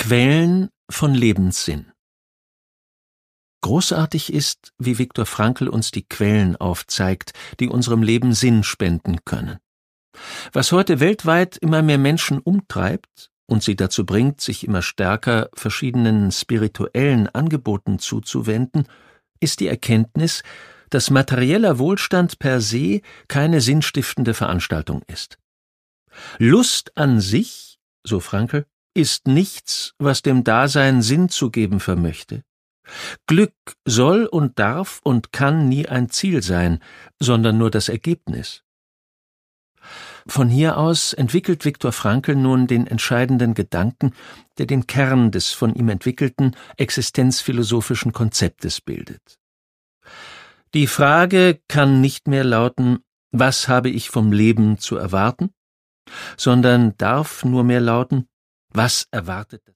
Quellen von Lebenssinn. Großartig ist, wie Viktor Frankl uns die Quellen aufzeigt, die unserem Leben Sinn spenden können. Was heute weltweit immer mehr Menschen umtreibt und sie dazu bringt, sich immer stärker verschiedenen spirituellen Angeboten zuzuwenden, ist die Erkenntnis, dass materieller Wohlstand per se keine sinnstiftende Veranstaltung ist. Lust an sich, so Frankl, ist nichts, was dem Dasein Sinn zu geben vermöchte. Glück soll und darf und kann nie ein Ziel sein, sondern nur das Ergebnis. Von hier aus entwickelt Viktor Frankl nun den entscheidenden Gedanken, der den Kern des von ihm entwickelten existenzphilosophischen Konzeptes bildet. Die Frage kann nicht mehr lauten, was habe ich vom Leben zu erwarten, sondern darf nur mehr lauten, was erwartet